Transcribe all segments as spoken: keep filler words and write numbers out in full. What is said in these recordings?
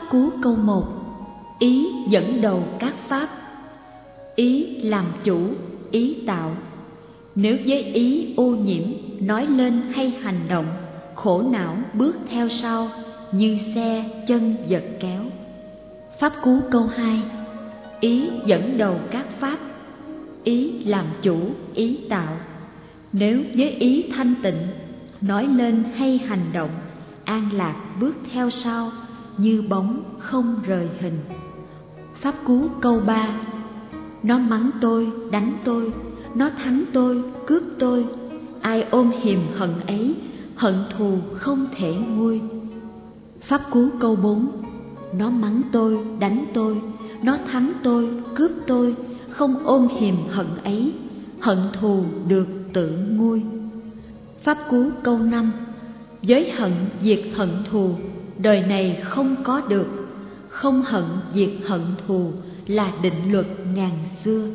Cú câu một. Ý dẫn đầu các pháp. Ý làm chủ, ý tạo. Nếu với ý ô nhiễm, nói lên hay hành động, khổ não bước theo sau, như xe chân giật kéo. Pháp cú câu hai. Ý dẫn đầu các pháp. Ý làm chủ, ý tạo. Nếu với ý thanh tịnh, nói lên hay hành động, an lạc bước theo sau, như bóng không rời hình. Pháp cú câu ba. Nó mắng tôi, đánh tôi, nó thắng tôi, cướp tôi. Ai ôm hiềm hận ấy, hận thù không thể nguôi. Pháp cú câu bốn. Nó mắng tôi, đánh tôi, nó thắng tôi, cướp tôi. Không ôm hiềm hận ấy, hận thù được tự nguôi. Pháp cú câu năm. Giới hận diệt hận thù, đời này không có được. Không hận diệt hận thù là định luật ngàn xưa.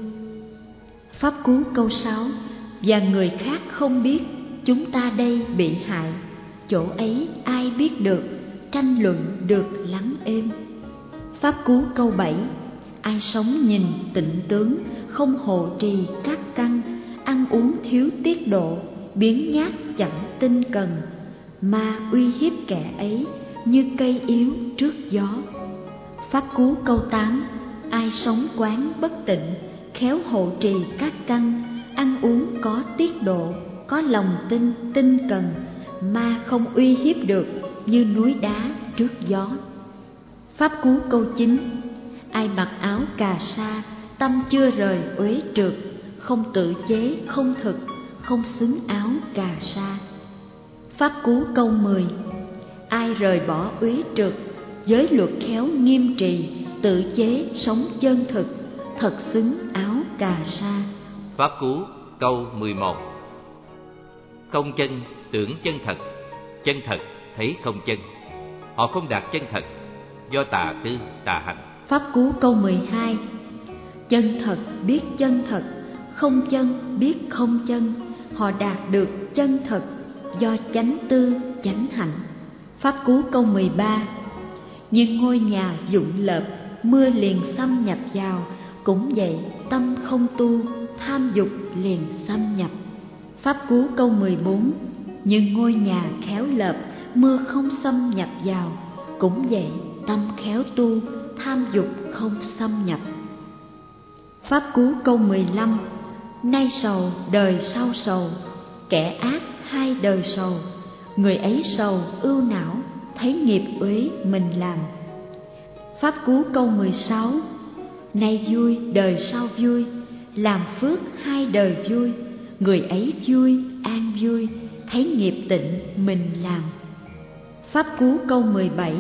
Pháp cú câu sáu. Và người khác không biết, chúng ta đây bị hại. Chỗ ấy ai biết được, tranh luận được lắng êm. Pháp cú câu bảy. Ai sống nhìn tịnh tướng, không hộ trì các căn, ăn uống thiếu tiết độ, biếng nhác chẳng tinh cần. Ma uy hiếp kẻ ấy, như cây yếu trước gió. Pháp cú câu tám. Ai sống quán bất tịnh, khéo hộ trì các căn, ăn uống có tiết độ, có lòng tin tinh cần. Ma không uy hiếp được, như núi đá trước gió. Pháp cú câu chín. Ai mặc áo cà sa, tâm chưa rời uế trượt, không tự chế không thực, không xứng áo cà sa. Pháp cú câu mười. Ai rời bỏ uế trượt, giới luật khéo nghiêm trì, tự chế sống chân thực, thật xứng áo cà sa. Pháp cú câu mười một. Không chân tưởng chân thật, chân thật thấy không chân. Họ không đạt chân thật, do tà tư tà hành. Pháp cú câu mười hai. Chân thật biết chân thật, không chân biết không chân. Họ đạt được chân thật, do chánh tư chánh hạnh. Pháp cú câu mười ba. Như ngôi nhà dụng lợp, mưa liền xâm nhập vào. Cũng vậy tâm không tu, tham dục liền xâm nhập. Pháp cú câu mười bốn. Như ngôi nhà khéo lợp, mưa không xâm nhập vào. Cũng vậy tâm khéo tu, tham dục không xâm nhập. Pháp cú câu mười lăm. Nay sầu đời sau sầu, kẻ ác hai đời sầu. Người ấy sầu ưu não, thấy nghiệp uế mình làm. Pháp cú câu mười sáu. Nay vui đời sau vui, làm phước hai đời vui. Người ấy vui an vui, thấy nghiệp tịnh mình làm. Pháp cú câu mười bảy.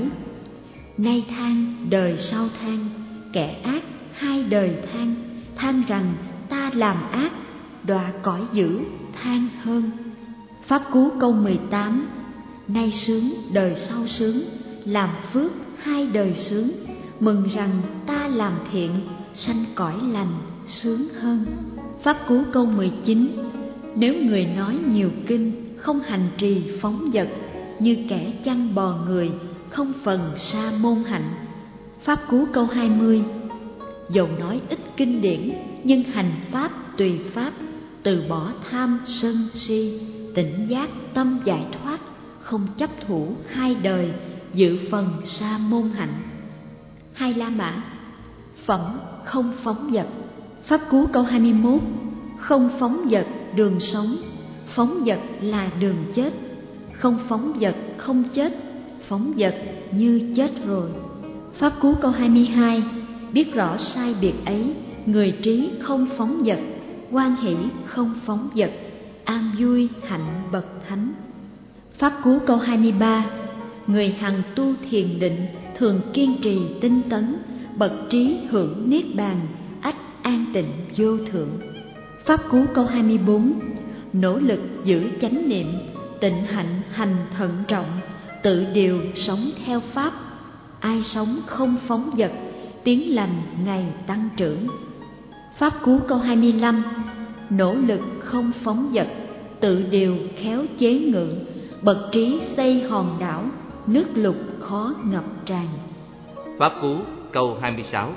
Nay than đời sau than, kẻ ác hai đời than. Than rằng ta làm ác, đọa cõi dữ than hơn. Pháp cú câu mười tám. Nay sướng đời sau sướng, làm phước hai đời sướng. Mừng rằng ta làm thiện, sanh cõi lành sướng hơn. Pháp cú câu mười chín. Nếu người nói nhiều kinh, không hành trì phóng dật, như kẻ chăn bò người, không phần sa môn hạnh. Pháp cú câu hai mươi. Dầu nói ít kinh điển, nhưng hành pháp tùy pháp, từ bỏ tham sân si, tỉnh giác tâm giải thoát, không chấp thủ hai đời, dự phần sa môn hạnh. Hai La Mã. Phẩm không phóng dật. Pháp cú câu hai mươi mốt. Không phóng dật đường sống, phóng dật là đường chết. Không phóng dật không chết, phóng dật như chết rồi. Pháp cú câu hai mươi hai. Biết rõ sai biệt ấy, người trí không phóng dật, hoan hỷ không phóng dật, an vui hạnh bậc thánh. Pháp cú câu hai mươi ba. Người hằng tu thiền định, thường kiên trì tinh tấn, bậc trí hưởng niết bàn, ách an tịnh vô thượng. Pháp cú câu hai mươi bốn. Nỗ lực giữ chánh niệm, tịnh hạnh hành thận trọng, tự điều sống theo pháp. Ai sống không phóng dật, tiếng lành ngày tăng trưởng. Pháp cú câu hai mươi lăm. Nỗ lực không phóng dật, tự điều khéo chế ngự, bậc trí xây hòn đảo, nước lụt khó ngập tràn. Pháp Cú câu hai mươi sáu.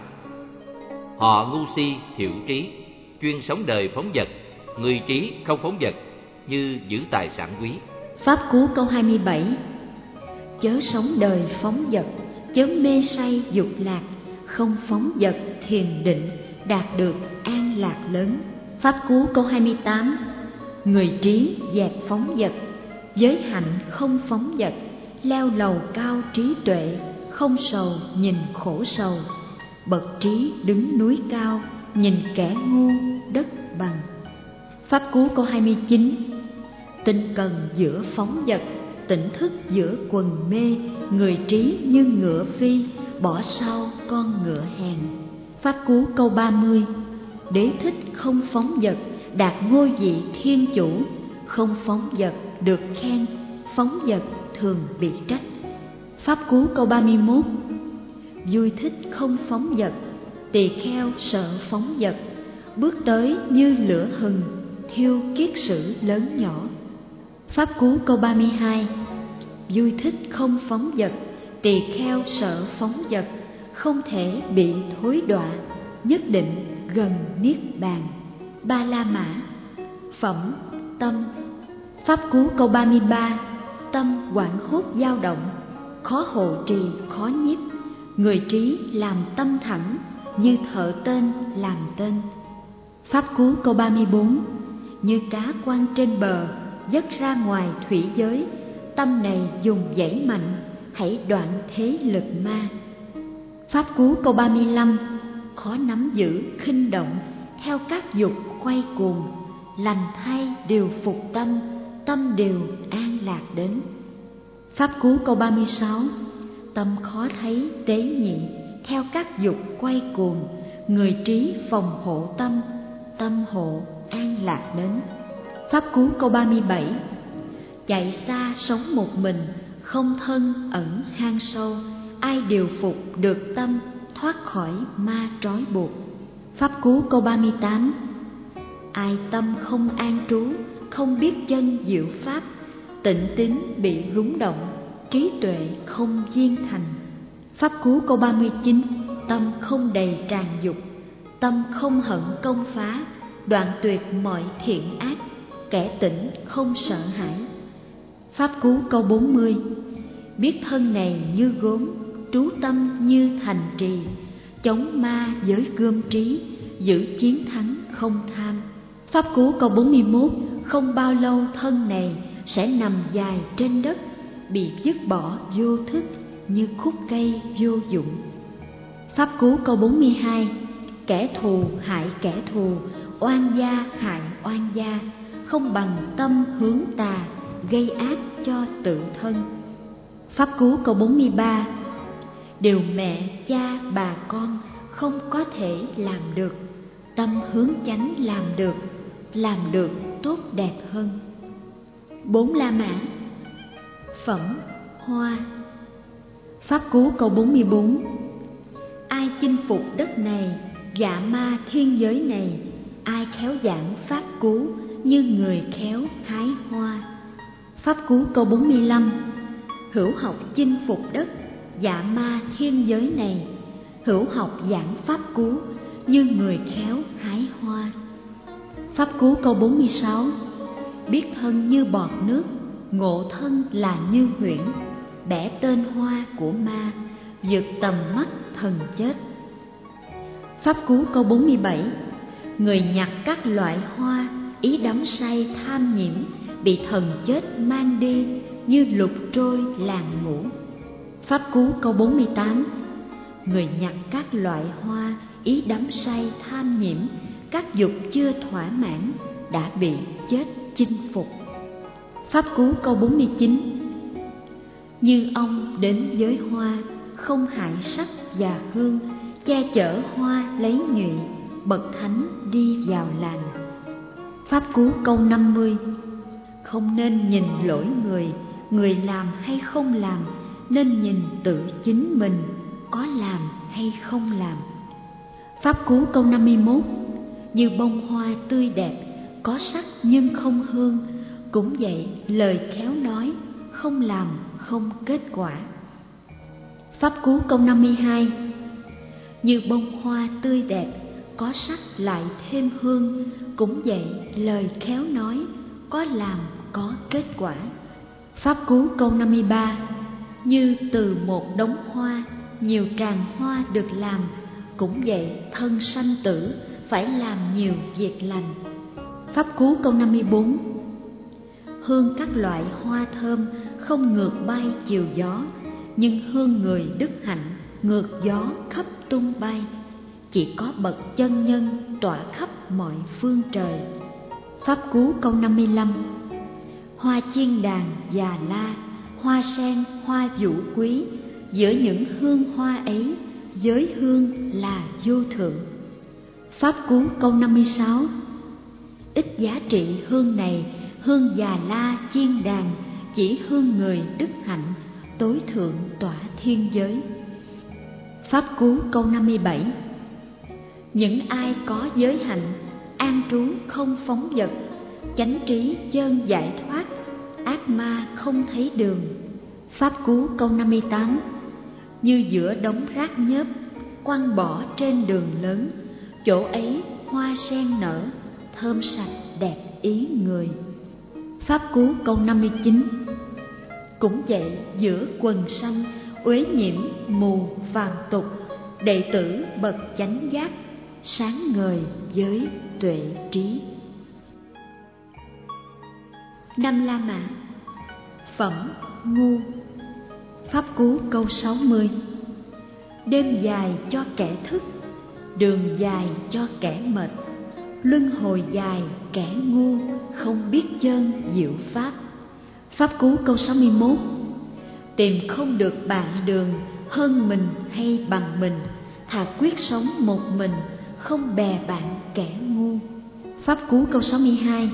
Họ ngu si thiểu trí, chuyên sống đời phóng dật, người trí không phóng dật, như giữ tài sản quý. Pháp Cú câu hai mươi bảy. Chớ sống đời phóng dật, chớ mê say dục lạc, không phóng dật thiền định, đạt được an lạc lớn. Pháp Cú câu hai mươi tám. Người trí dẹp phóng dật, giới hạnh không phóng dật, leo lầu cao trí tuệ, không sầu nhìn khổ sầu. Bậc trí đứng núi cao, nhìn kẻ ngu đất bằng. Pháp Cú câu hai mươi chín. Tinh cần giữa phóng dật, tỉnh thức giữa quần mê, người trí như ngựa phi, bỏ sau con ngựa hèn. Pháp Cú câu ba mươi. Đế thích không phóng dật, đạt ngôi vị thiên chủ, không phóng dật được khen, phóng dật thường bị trách. Pháp Cú câu ba mươi mốt. Vui thích không phóng dật, tỳ kheo sợ phóng dật, bước tới như lửa hừng, thiêu kiết sử lớn nhỏ. Pháp Cú câu ba mươi hai. Vui thích không phóng dật, tỳ kheo sợ phóng dật, không thể bị thối đọa, nhất định gần niết bàn. Ba La Mã. Phẩm tâm. Pháp Cú câu ba mươi ba. Tâm hoảng hốt dao động, khó hộ trì khó nhiếp, người trí làm tâm thẳng, như thợ tên làm tên. Pháp Cú câu ba mươi bốn. Như cá quăng trên bờ, dất ra ngoài thủy giới, tâm này dùng dãy mạnh, hãy đoạn thế lực ma. Pháp Cú câu ba mươi lăm. Khó nắm giữ khinh động, theo các dục quay cuồng, lành thay điều phục tâm, tâm điều an lạc đến. Pháp Cú câu ba mươi sáu. Tâm khó thấy tế nhị, theo các dục quay cuồng, người trí phòng hộ tâm, tâm hộ an lạc đến. Pháp Cú câu ba mươi bảy. Chạy xa sống một mình, không thân ẩn hang sâu, ai điều phục được tâm, thoát khỏi ma trói buộc. Pháp Cú câu ba mươi tám. Ai tâm không an trú, không biết chân diệu pháp, tịnh tín bị rúng động, trí tuệ không viên thành. Pháp Cú câu ba mươi chín. Tâm không đầy tràn dục, tâm không hận công phá, đoạn tuyệt mọi thiện ác, kẻ tỉnh không sợ hãi. Pháp Cú câu bốn mươi. Biết thân này như gốm, trú tâm như thành trì, chống ma với gươm trí, giữ chiến thắng không tham. Pháp Cú câu bốn mươi mốt. Không bao lâu thân này sẽ nằm dài trên đất, bị dứt bỏ vô thức, như khúc cây vô dụng. Pháp Cú câu bốn mươi hai. Kẻ thù hại kẻ thù, oan gia hại oan gia, không bằng tâm hướng tà, gây ác cho tự thân. Pháp Cú câu bốn mươi ba. Điều mẹ cha bà con không có thể làm được, tâm hướng chánh làm được, làm được tốt đẹp hơn. Bốn La Mã. Phẩm hoa. Pháp Cú câu bốn mươi bốn. Ai chinh phục đất này, dạ ma thiên giới này, ai khéo giảng Pháp Cú, như người khéo hái hoa. Pháp Cú câu bốn mươi lăm. Hữu học chinh phục đất, dạ ma thiên giới này, hữu học giảng Pháp Cú, như người khéo hái hoa. Pháp Cú câu bốn mươi sáu. Biết thân như bọt nước, ngộ thân là như huyễn, bẻ tên hoa của ma, vượt tầm mắt thần chết. Pháp Cú câu bốn mươi bảy. Người nhặt các loại hoa, ý đắm say tham nhiễm, bị thần chết mang đi, như lục trôi làng ngủ. Pháp Cú câu bốn mươi tám. Người nhặt các loại hoa, ý đắm say tham nhiễm, các dục chưa thỏa mãn, đã bị chết chinh phục. Pháp Cú câu bốn mươi chín. Như ông đến với hoa, không hại sắc và hương, che chở hoa lấy nhụy, bậc thánh đi vào làng. Pháp Cú câu năm mươi. Không nên nhìn lỗi người, người làm hay không làm, nên nhìn tự chính mình, có làm hay không làm. Pháp Cú câu năm mươi mốt. Như bông hoa tươi đẹp, có sắc nhưng không hương, cũng vậy lời khéo nói, không làm không kết quả. Pháp Cú câu năm mươi hai. Như bông hoa tươi đẹp, có sắc lại thêm hương, cũng vậy lời khéo nói, có làm có kết quả. Pháp Cú câu năm mươi ba. Như từ một đống hoa, nhiều tràng hoa được làm, cũng vậy thân sanh tử, phải làm nhiều việc lành. Pháp Cú câu năm mươi bốn. Hương các loại hoa thơm không ngược bay chiều gió, nhưng hương người đức hạnh ngược gió khắp tung bay. Chỉ có bậc chân nhân tỏa khắp mọi phương trời. Pháp Cú câu năm mươi lăm. Hoa chiên đàn già la, hoa sen, hoa vũ quý, giữa những hương hoa ấy, giới hương là vô thượng. Pháp Cú câu năm mươi sáu. Ít giá trị hương này, hương già la chiên đàn, chỉ hương người đức hạnh, tối thượng tỏa thiên giới. Pháp Cú câu năm mươi bảy. Những ai có giới hạnh, an trú không phóng dật, chánh trí chân giải thoát, ác ma không thấy đường. Pháp Cú câu năm mươi tám. Như giữa đống rác nhớp, quăng bỏ trên đường lớn, chỗ ấy hoa sen nở, thơm sạch đẹp ý người. Pháp Cú câu năm mươi chín. Cũng vậy giữa quần sanh, uế nhiễm mù phàm tục, đệ tử bậc chánh giác, sáng ngời với tuệ trí. Năm La Mã. Phẩm ngu. Pháp Cú câu sáu mươi. Đêm dài cho kẻ thức, đường dài cho kẻ mệt, luân hồi dài kẻ ngu, không biết chân diệu pháp. Pháp Cú câu sáu mươi mốt. Tìm không được bạn đường, hơn mình hay bằng mình, thà quyết sống một mình, không bè bạn kẻ ngu. Pháp Cú câu sáu mươi hai.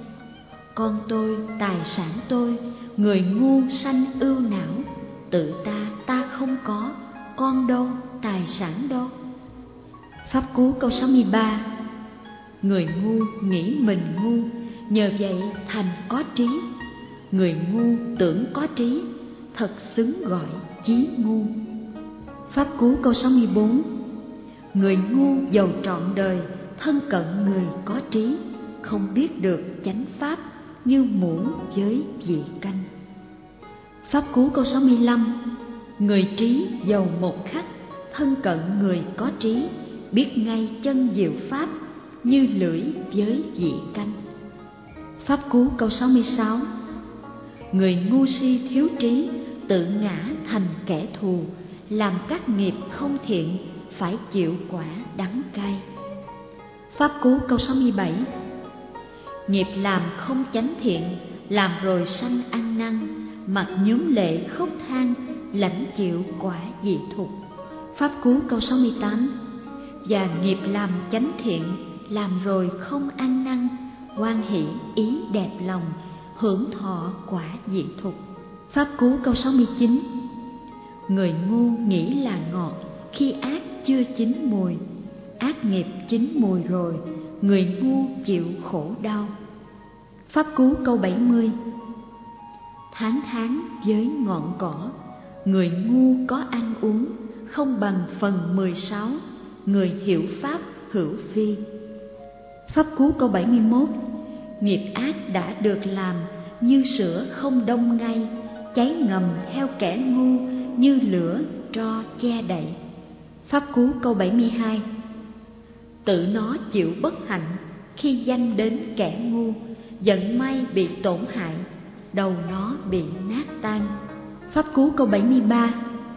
Con tôi, tài sản tôi, người ngu sanh ưu não, tự ta ta không có, con đâu, tài sản đâu. Pháp Cú câu sáu mươi ba. Người ngu nghĩ mình ngu, nhờ vậy thành có trí, người ngu tưởng có trí, thật xứng gọi chí ngu. Pháp Cú câu sáu mươi bốn. Người ngu giàu trọn đời, thân cận người có trí, không biết được chánh pháp, như muỗng với vị canh. Pháp Cú câu sáu mươi lăm. Người trí giàu một khắc, thân cận người có trí, biết ngay chân diệu pháp, như lưỡi với vị canh. Pháp Cú câu sáu mươi sáu. Người ngu si thiếu trí, tự ngã thành kẻ thù, làm các nghiệp không thiện, phải chịu quả đắng cay. Pháp Cú câu sáu mươi bảy. Nghiệp làm không chánh thiện, làm rồi sanh ăn năn, mặt nhúm lệ khóc than, lãnh chịu quả dị thục. Pháp Cú câu sáu mươi tám. Và nghiệp làm chánh thiện, làm rồi không ăn năn, hoan hỷ ý đẹp lòng, hưởng thọ quả dị thục. Pháp Cú câu sáu mươi chín. Người ngu nghĩ là ngọt, khi ác chưa chín mùi, ác nghiệp chín mùi rồi, người ngu chịu khổ đau. Pháp Cú câu bảy mươi. Tháng tháng với ngọn cỏ, người ngu có ăn uống, không bằng phần mười sáu, người hiểu pháp hữu vi. Pháp Cú câu bảy mươi mốt. Nghiệp ác đã được làm, như sữa không đông ngay, cháy ngầm theo kẻ ngu, như lửa tro che đậy. Pháp Cú câu bảy mươi hai. Tự nó chịu bất hạnh, khi danh đến kẻ ngu, giận may bị tổn hại, đầu nó bị nát tan. Pháp Cú câu bảy mươi ba.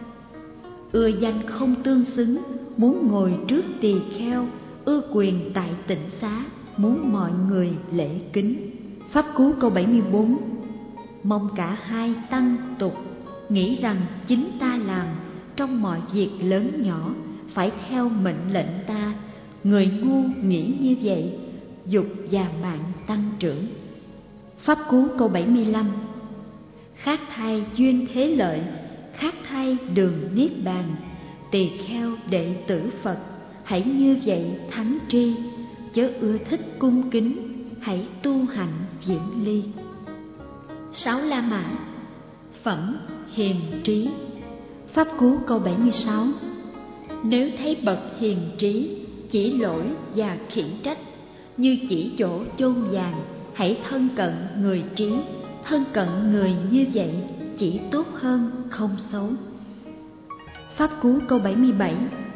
Ưa danh không tương xứng, muốn ngồi trước tỳ kheo, ưa quyền tại tịnh xá, muốn mọi người lễ kính. Pháp Cú câu bảy mươi bốn. Mong cả hai tăng tục, nghĩ rằng chính ta làm, trong mọi việc lớn nhỏ, phải theo mệnh lệnh ta. Người ngu nghĩ như vậy, dục và mạng tăng trưởng. Pháp Cú câu bảy mươi lăm. Khác thay duyên thế lợi, khác thay đường niết bàn, tỳ kheo đệ tử Phật, hãy như vậy thắng tri, chớ ưa thích cung kính, hãy tu hành viễn ly. Sáu La Mã. Phẩm hiền trí. Pháp Cú câu bảy mươi sáu. Nếu thấy bậc hiền trí chỉ lỗi và khiển trách, như chỉ chỗ chôn vàng, hãy thân cận người trí. Thân cận người như vậy chỉ tốt hơn, không xấu. Pháp Cú câu bảy mươi bảy.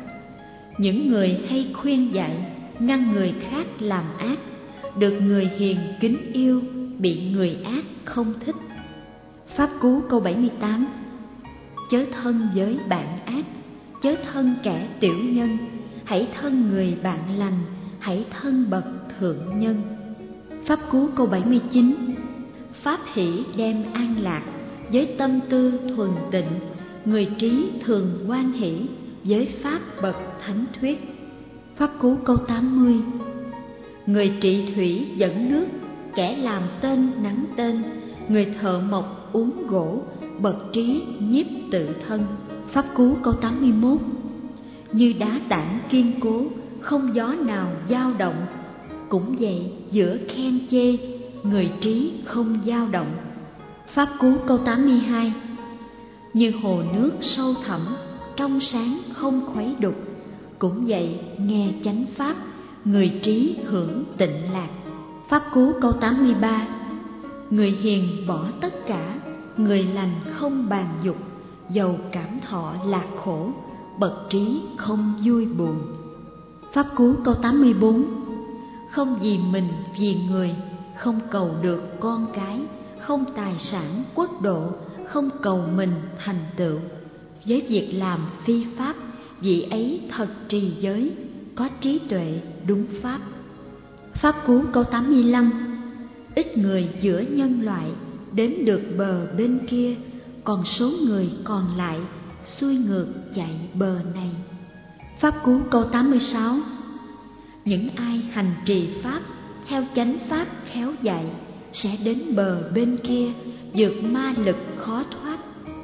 Những người hay khuyên dạy, ngăn người khác làm ác, được người hiền kính yêu, bị người ác không thích. Pháp Cú câu bảy mươi tám. Chớ thân với bạn ác, chớ thân kẻ tiểu nhân, hãy thân người bạn lành, hãy thân bậc thượng nhân. Pháp Cú câu bảy mươi chín. Pháp hỷ đem an lạc, với tâm tư thuần tịnh, người trí thường hoan hỷ, với pháp bậc thánh thuyết. Pháp Cú câu tám mươi. Người trị thủy dẫn nước, kẻ làm tên nắng tên, người thợ mộc uống gỗ, bậc trí nhiếp tự thân. Pháp Cú câu tám mươi mốt. Như đá tảng kiên cố, không gió nào dao động, cũng vậy giữa khen chê, người trí không dao động. Pháp Cú câu tám mươi hai. Như hồ nước sâu thẳm, trong sáng không khuấy đục, cũng vậy nghe chánh pháp, người trí hưởng tịnh lạc. Pháp Cú câu tám mươi ba. Người hiền bỏ tất cả, người lành không bàn dục, dầu cảm thọ lạc khổ, bậc trí không vui buồn. Pháp Cú câu tám mươi bốn. Không vì mình vì người, không cầu được con cái, không tài sản quốc độ, không cầu mình thành tựu. Với việc làm phi pháp, vị ấy thật trì giới, có trí tuệ đúng pháp. Pháp Cú câu tám mươi lăm. Ít người giữa nhân loại đến được bờ bên kia, còn số người còn lại xuôi ngược chạy bờ này. Pháp Cú câu tám mươi sáu. Những ai hành trì pháp theo chánh pháp khéo dạy, sẽ đến bờ bên kia, vượt ma lực khó thoát.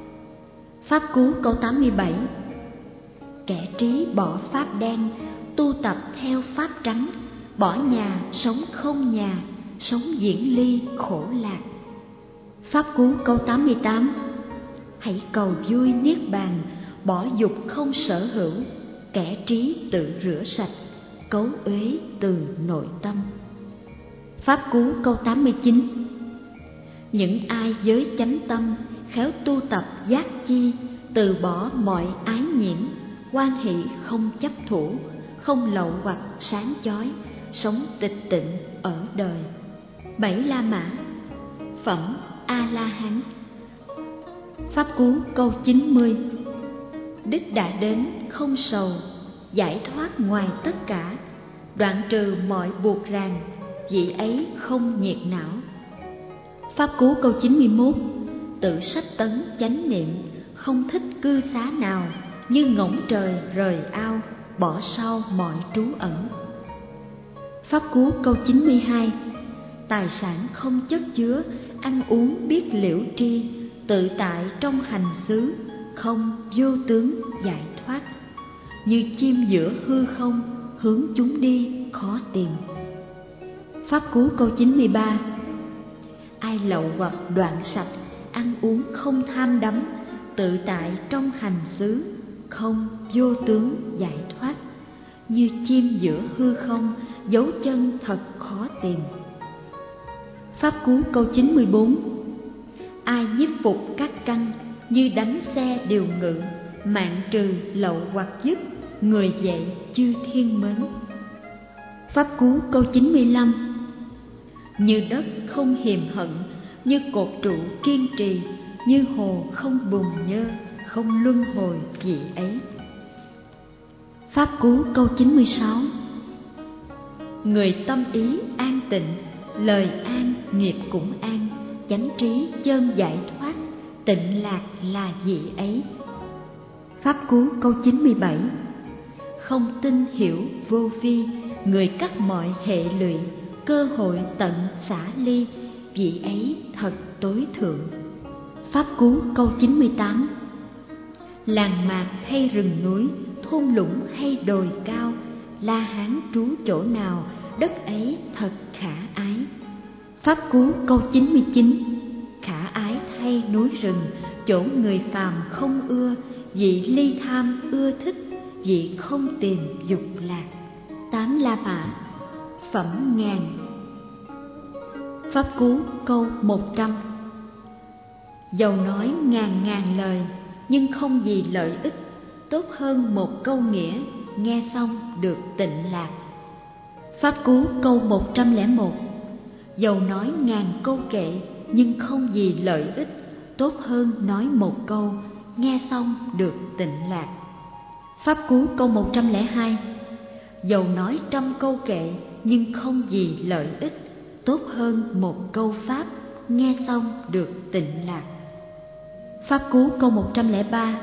Pháp Cú câu tám mươi bảy. Kẻ trí bỏ pháp đen, tu tập theo pháp trắng, bỏ nhà sống không nhà, sống diễn ly khổ lạc. Pháp Cú câu tám mươi tám. Hãy cầu vui niết bàn, bỏ dục không sở hữu, kẻ trí tự rửa sạch, cấu uế từ nội tâm. Pháp Cú câu tám mươi chín. Những ai giới chánh tâm, khéo tu tập giác chi, từ bỏ mọi ái nhiễm, hoan hỷ không chấp thủ, không lậu hoặc sáng chói, sống tịch tịnh ở đời. Bảy La Mã. Phẩm A La Hán. Pháp Cú câu chín mươi. Đích đã đến không sầu, giải thoát ngoài tất cả, đoạn trừ mọi buộc ràng, vị ấy không nhiệt não. Pháp Cú câu chín mươi mốt. Tự sách tấn chánh niệm, không thích cư xá nào, như ngỗng trời rời ao, bỏ sau mọi trú ẩn. Pháp Cú câu chín mươi hai. Tài sản không chất chứa, ăn uống biết liễu tri, tự tại trong hành xứ, không vô tướng giải thoát. Như chim giữa hư không, hướng chúng đi khó tìm. Pháp Cú câu chín mươi ba. Ai lậu hoặc đoạn sạch, ăn uống không tham đắm, tự tại trong hành xứ, không vô tướng giải thoát. Như chim giữa hư không, dấu chân thật khó tìm. Pháp Cú câu chín mươi bốn. Ai nhiếp phục các căn, như đánh xe điều ngự, mạng trừ lậu hoặc dứt, người dạy chư thiên mến. Pháp Cú câu chín mươi lăm. Như đất không hiềm hận, như cột trụ kiên trì, như hồ không bùn nhơ, không luân hồi vị ấy. Pháp Cú câu chín mươi sáu. Người tâm ý an tịnh, lời an nghiệp cũng an, chánh trí chân giải thoát, tịnh lạc là vị ấy. Pháp Cú câu chín mươi bảy. Không tin hiểu vô vi, người cắt mọi hệ lụy, cơ hội tận xả ly, vị ấy thật tối thượng. Pháp Cú câu chín mươi tám. Làng mạc hay rừng núi, thung lũng hay đồi cao, La Hán trú chỗ nào, đất ấy thật khả ái. Pháp Cú câu chín mươi chín. Khả ái thay núi rừng, chỗ người phàm không ưa, vị ly tham ưa thích, vị không tìm dục lạc. Tám La Mã. Phẩm ngàn. Pháp Cú câu một trăm. Dầu nói ngàn ngàn lời, nhưng không gì lợi ích, tốt hơn một câu nghĩa, nghe xong được tịnh lạc. Pháp Cú câu một trăm lẻ một. Dầu nói ngàn câu kệ, nhưng không gì lợi ích, tốt hơn nói một câu, nghe xong được tịnh lạc. Pháp Cú câu một trăm lẻ hai. Dầu nói trăm câu kệ, nhưng không gì lợi ích, tốt hơn một câu pháp, nghe xong được tịnh lạc. Pháp Cú câu một trăm lẻ ba.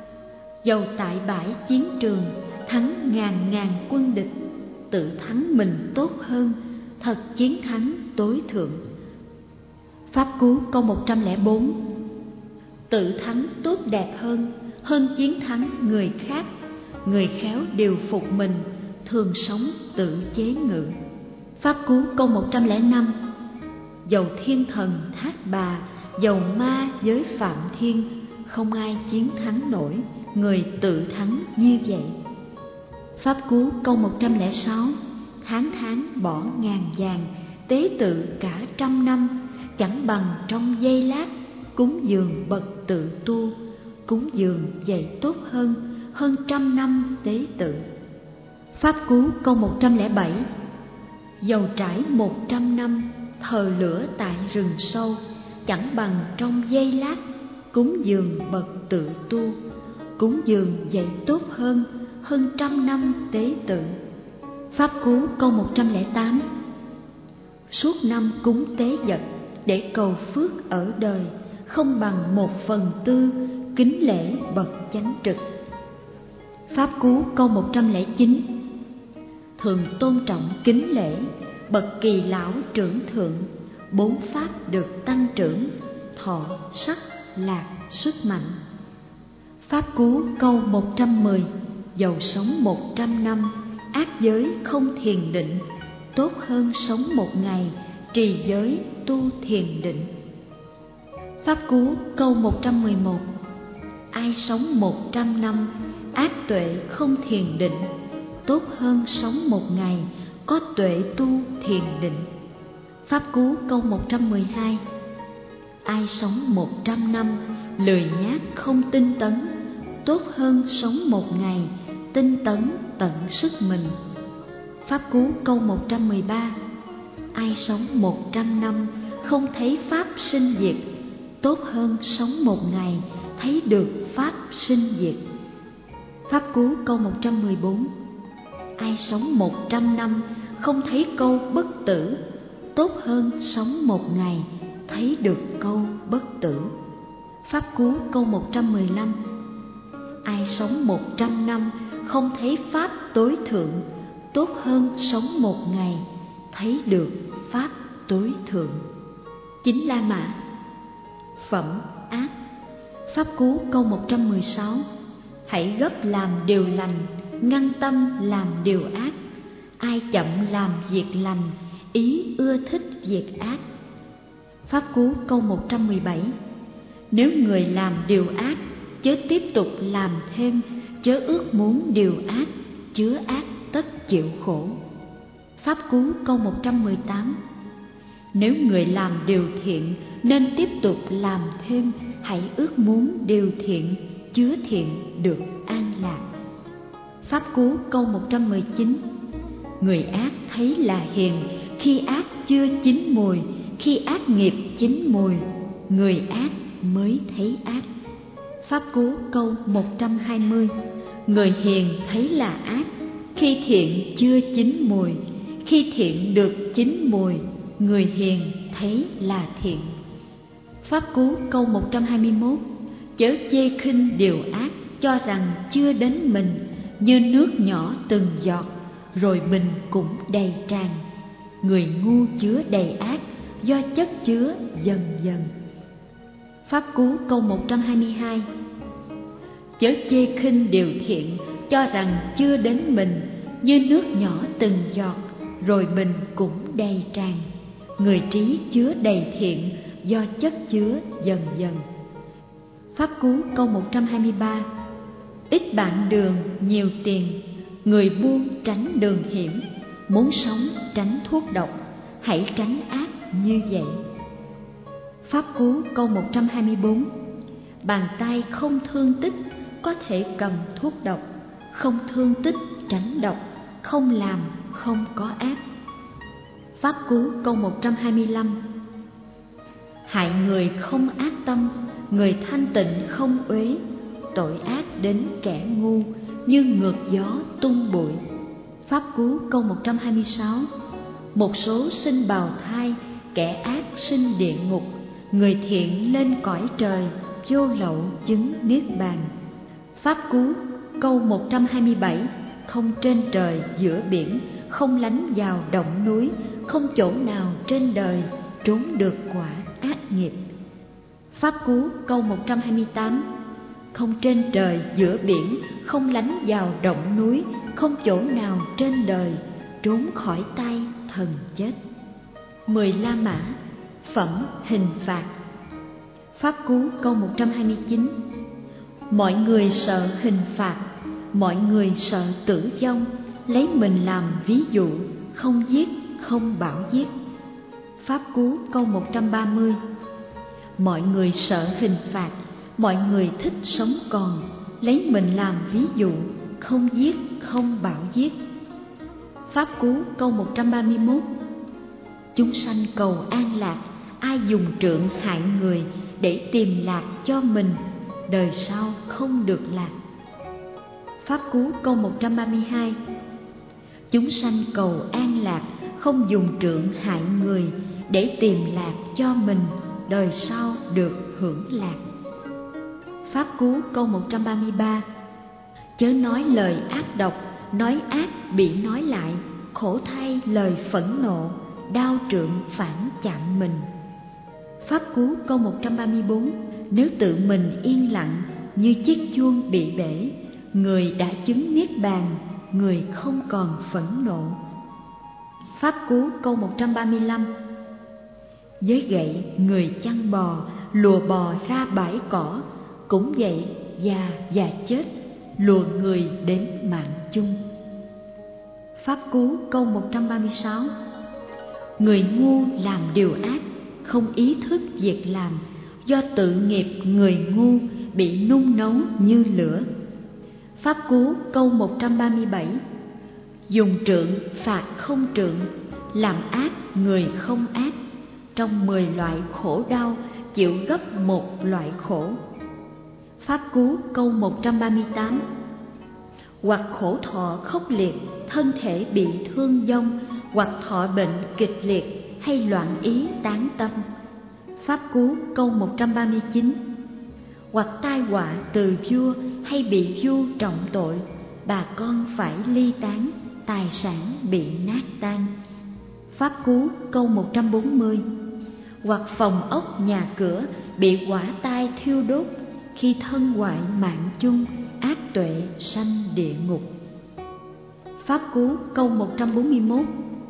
Dầu tại bãi chiến trường, thắng ngàn ngàn quân địch, tự thắng mình tốt hơn, thật chiến thắng tối thượng. Pháp Cú câu một trăm lẻ bốn. Tự thắng tốt đẹp hơn, hơn chiến thắng người khác, người khéo điều phục mình, thường sống tự chế ngự. Pháp Cú câu một trăm lẻ năm. Dầu thiên thần thác bà, dầu ma giới phạm thiên, không ai chiến thắng nổi, người tự thắng như vậy. Pháp Cú câu một trăm lẻ sáu. Tháng tháng bỏ ngàn vàng, tế tự cả trăm năm, chẳng bằng trong giây lát, cúng dường bậc tự tu, cúng dường vậy tốt hơn, hơn trăm năm tế tự. Pháp Cú câu một trăm lẻ bảy. Dầu trải một trăm năm, thờ lửa tại rừng sâu, chẳng bằng trong giây lát, cúng dường bậc tự tu, cúng dường vậy tốt hơn, hơn trăm năm tế tự. Pháp Cú câu một trăm lẻ tám. Suốt năm cúng tế vật, để cầu phước ở đời, không bằng một phần tư, kính lễ bậc chánh trực. Pháp Cú câu một trăm lẻ chín. Thường tôn trọng kính lễ, bậc kỳ lão trưởng thượng, bốn pháp được tăng trưởng, thọ sắc lạc sức mạnh. Pháp Cú câu một trăm mười. Dầu sống một trăm năm, ác giới không thiền định, tốt hơn sống một ngày, trì giới tu thiền định. Pháp Cú câu một trăm mười một. Ai sống một trăm năm, ác tuệ không thiền định, tốt hơn sống một ngày, có tuệ tu thiền định. Pháp Cú câu một trăm mười hai. Ai sống một trăm năm, lười nhác không tinh tấn, tốt hơn sống một ngày, tinh tấn tận sức mình. Pháp Cú câu một trăm mười ba. Ai sống một trăm năm, không thấy pháp sinh diệt, tốt hơn sống một ngày, thấy được pháp sinh diệt. Pháp Cú câu một trăm mười bốn. Ai sống một trăm năm, không thấy câu bất tử, tốt hơn sống một ngày, thấy được câu bất tử. Pháp Cú câu một trăm mười lăm. Ai sống một trăm năm, không thấy pháp tối thượng, tốt hơn sống một ngày, thấy được pháp tối thượng. Chín La Mã. Phẩm ác. Pháp Cú câu một trăm mười sáu. Hãy gấp làm điều lành, ngăn tâm làm điều ác. Ai chậm làm việc lành, ý ưa thích việc ác. Pháp Cú câu một trăm mười bảy. Nếu người làm điều ác, chớ tiếp tục làm thêm, chớ ước muốn điều ác, chứa ác tất chịu khổ. Pháp Cú câu một trăm mười tám. Nếu người làm điều thiện, nên tiếp tục làm thêm, hãy ước muốn điều thiện, chứa thiện được an lạc. Pháp Cú câu một trăm mười chín. Người ác thấy là hiền, khi ác chưa chín mùi, khi ác nghiệp chín mùi, người ác mới thấy ác. Pháp Cú câu một trăm hai mươi. Người hiền thấy là ác, khi thiện chưa chín mùi, khi thiện được chín mùi, người hiền thấy là thiện. Pháp Cú câu một trăm hai mươi mốt. Chớ chê khinh điều ác, cho rằng chưa đến mình, như nước nhỏ từng giọt, rồi mình cũng đầy tràn. Người ngu chứa đầy ác, do chất chứa dần dần. Pháp Cú câu một trăm hai mươi hai. Chớ chê khinh điều thiện, cho rằng chưa đến mình, như nước nhỏ từng giọt, rồi mình cũng đầy tràn. Người trí chứa đầy thiện, do chất chứa dần dần. Pháp Cú câu một trăm hai mươi ba. Ít bạn đường, nhiều tiền. Người buôn tránh đường hiểm. Muốn sống tránh thuốc độc, hãy tránh ác như vậy. Pháp Cú câu một trăm hai mươi bốn. Bàn tay không thương tích có thể cầm thuốc độc, không thương tích tránh độc, không làm không có ác. Pháp Cú câu một trăm hai mươi lăm. Hại người không ác tâm, người thanh tịnh không uế. Tội ác đến kẻ ngu, như ngược gió tung bụi. Pháp Cú câu một trăm hai mươi sáu. Một số sinh bào thai, kẻ ác sinh địa ngục, người thiện lên cõi trời, vô lậu chứng niết bàn. Pháp Cú câu một trăm hai mươi bảy. Không trên trời giữa biển, không lánh vào động núi, không chỗ nào trên đời trốn được quả ác nghiệp. Pháp Cú câu một trăm hai mươi tám. Không trên trời giữa biển, không lánh vào động núi, không chỗ nào trên đời trốn khỏi tay thần chết. Mười La Mã, phẩm hình phạt. Pháp Cú câu một trăm hai mươi chín. Mọi người sợ hình phạt, mọi người sợ tử vong, lấy mình làm ví dụ, không giết, không bảo giết. Pháp Cú câu một trăm ba mươi. Mọi người sợ hình phạt, mọi người thích sống còn, lấy mình làm ví dụ, không giết, không bảo giết. Pháp Cú câu một trăm ba mươi mốt. Chúng sanh cầu an lạc, ai dùng trượng hại người để tìm lạc cho mình, đời sau không được lạc. Pháp Cú câu một trăm ba mươi hai. Chúng sanh cầu an lạc, không dùng trượng hại người để tìm lạc cho mình, đời sau được hưởng lạc. Pháp Cú câu một trăm ba mươi ba. Chớ nói lời ác độc, nói ác bị nói lại, khổ thay lời phẫn nộ, đao trượng phản chạm mình. Pháp Cú câu một trăm ba mươi bốn. Nếu tự mình yên lặng như chiếc chuông bị bể, người đã chứng niết bàn, người không còn phẫn nộ. Pháp Cú câu một trăm ba mươi lăm. Với gậy người chăn bò, lùa bò ra bãi cỏ, cũng vậy già và chết, lùa người đến mạng chung. Pháp Cú câu một trăm ba mươi sáu. Người ngu làm điều ác, không ý thức việc làm, do tự nghiệp người ngu bị nung nấu như lửa. Pháp Cú câu một trăm ba mươi bảy. Dùng trượng phạt không trượng, làm ác người không ác, trong mười loại khổ đau chịu gấp một loại khổ. Pháp Cú câu một trăm ba mươi tám. Hoặc khổ thọ khốc liệt, thân thể bị thương vong, hoặc thọ bệnh kịch liệt, hay loạn ý tán tâm. Pháp Cú câu một trăm ba mươi chín. Hoặc tai họa từ vua, hay bị vua trọng tội, bà con phải ly tán, tài sản bị nát tan. Pháp Cú câu một trăm bốn mươi. Hoặc phòng ốc nhà cửa bị hỏa tai thiêu đốt, khi thân hoại mạng chung, ác tuệ sanh địa ngục. Pháp Cú câu một trăm bốn mươi mốt.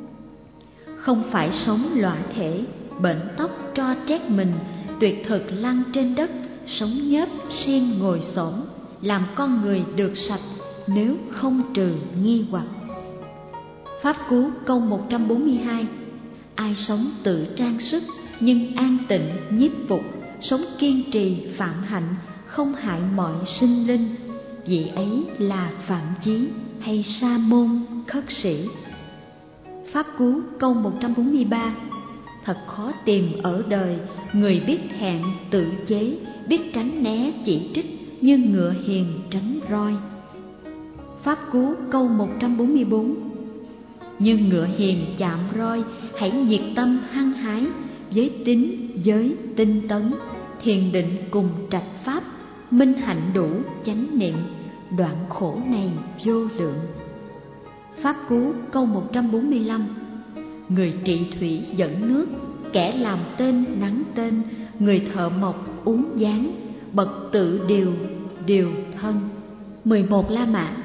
Không phải sống lõa thể, bệnh tóc tro trét mình, tuyệt thực lăn trên đất, sống nhớp xiên ngồi xổm, làm con người được sạch nếu không trừ nghi hoặc. Pháp Cú câu một trăm bốn mươi hai. Ai sống tự trang sức nhưng an tịnh nhiếp phục, sống kiên trì phạm hạnh, không hại mọi sinh linh, vị ấy là Phạm Chí hay Sa môn khất sĩ. Pháp Cú câu một trăm bốn mươi ba. Thật khó tìm ở đời người biết hẹn tự chế, biết tránh né chỉ trích, như ngựa hiền tránh roi. Pháp Cú câu một trăm bốn mươi bốn. Như ngựa hiền chạm roi, hãy nhiệt tâm hăng hái, với tín giới tinh tấn, thiền định cùng trạch pháp, minh hạnh đủ chánh niệm, đoạn khổ này vô lượng. Pháp Cú câu một trăm bốn mươi lăm. Người trị thủy dẫn nước, kẻ làm tên nắng tên, người thợ mộc uống gián, bậc tự điều điều thân. Mười một La Mã,